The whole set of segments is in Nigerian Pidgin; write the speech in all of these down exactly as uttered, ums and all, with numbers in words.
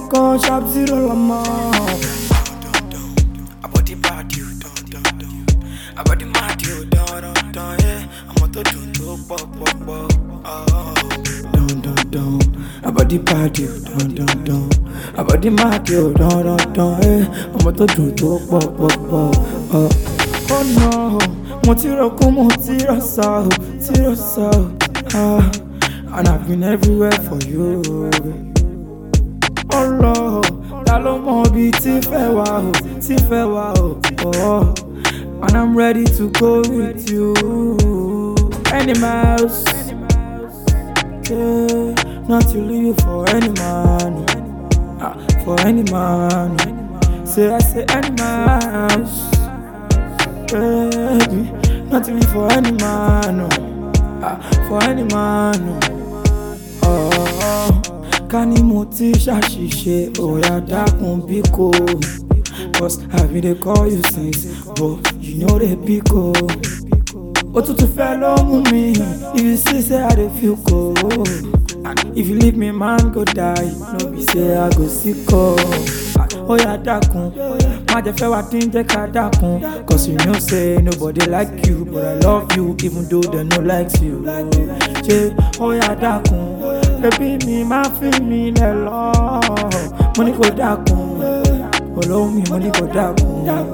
kan sharp zero lọ́mọ. Abọ́dí bàdí ò dán dán dán. Abọ́dí màdí ò dán dán dán. Ọmọ tó dùn tó pọ̀ pọ̀ pọ̀. Dun dun dun, abọ́dí bàdí ò dán dán dán. Abọ́dí màdí ò dán dán dán. Ọmọ tó dùn tó pọ̀ pọ̀ pọ̀. Oh no, mo ti rọkún mo ti rọ̀ṣà o, ti rọ̀ṣà o. Ah, and I've been everywhere for you. Oh Lord, ta ló mọ bí tí fẹ́ wá o, tí fẹ́ wá o. Oh, and I'm ready to go with you. Any miles, yeah, not to leave for any man, ah, for any man. Say I say any miles, baby, not to leave for any man, ah, for any man. Oh, kani mo ti ṣàṣìṣe, oya dákun bíkò. Cause I been dey call you since, but you know they bíkò. Òtútù fẹ́ ló mú mi, if you see say I dey feel cold. If you leave me man go die, no be say I go sick o. Oya dákun, má jẹ́ fẹ́ wá tí ń jẹ́ ká dákun. Cause you know say nobody like you, but I love you even though they no like you. Ṣé oya dákun, baby mi má fi mi lẹ̀ lọ. Mo ní kó dákun, olóhùn mi mo ní kó dákun.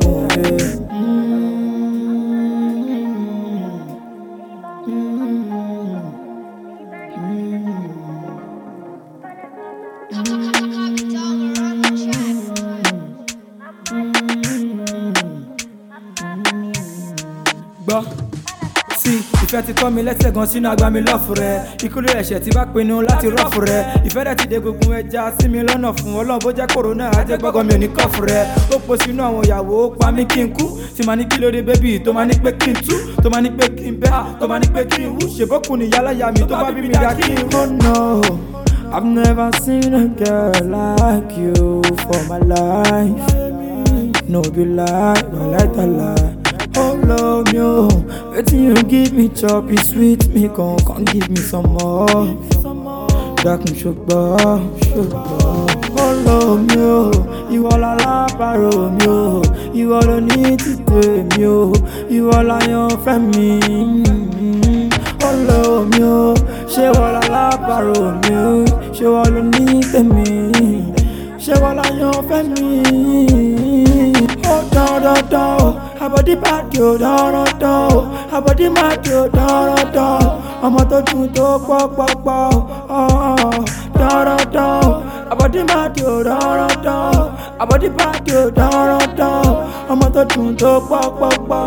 Gbọ́ sí ìfẹ́ ti kọ́ mi lẹ́sẹ̀ gan sínú agbá mi lọ́ọ̀fù rẹ̀. Ìkúlù ẹ̀ṣẹ̀ tí bá pinnu láti rọ́ọ̀fù rẹ̀. Ìfẹ́ rẹ̀ ti dé gbogbo ẹja sí mi lọ́nà fún Ọlọ́run bó jẹ́ kòrónà ajẹ́ gbọ́gàn mi ò ní kọ́ọ̀fù rẹ̀. Ó po sínú àwọn ìyàwó ó pa mí kí n kú. Tí màá ní kí lóde bébì tó máa ní pé kí n tú. Tó máa ní pé kí n bẹ́ tó máa ní pé kí n wú. Ṣèbókùn ni yálàyà mi tó bá bí mi dá kí n rú. Oh no, I've never seen a girl like you for my life. No be lie, no like a lie. Oh love me, oh, wetin you give me chop is sweet, me come come give me some more. Dákun ṣùgbọ́n ṣùgbọ́n. Oh love me, oh, ìwọ lálábàárò mi o, ìwọ ló ní títẹ̀ mi o, ìwọ láyànfẹ́ mi. Oh love me, oh, ṣé ìwọ lálábàárò mi o, ṣé ìwọ ló ní tèmi, ṣé ìwọ láyànfẹ́ mi. Oh dán dán dán o. Abọ́dí bàdí ò dán dán o, abọ́dí màdí ò dán dán o, ọmọ tó dùn tó pọ̀ pọ̀ pọ̀ dán dán o, abọ́dí màdí ò dán dán o, abọ́dí bàdí ò dán dán o, ọmọ tó dùn tó pọ̀ pọ̀ pọ̀.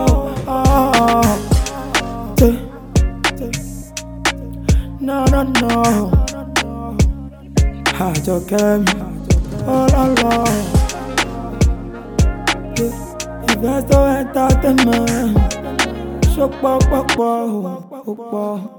No no no, Àjọkẹ́ mi, ọlọ́lọ́. Investor entertainment, show pop pop pop pop.